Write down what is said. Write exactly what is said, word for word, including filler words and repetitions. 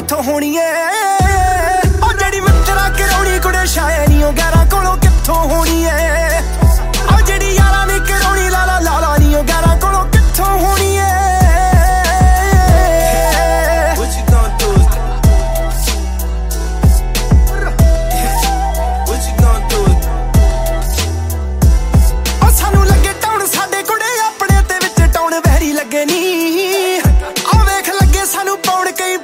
ਕਿੱਥੋਂ ਹੋਣੀ ਏ ਉਹ ਜਿਹੜੀ ਮਿੱਤਰਾ ਕਰਾਉਣੀ ਕੁੜੇ ਸ਼ਾਇ ਨੀ ਉਹ ਗੈਰਾਂ ਕੋਲੋਂ ਕਿੱਥੋਂ ਹੋਣੀ ਏ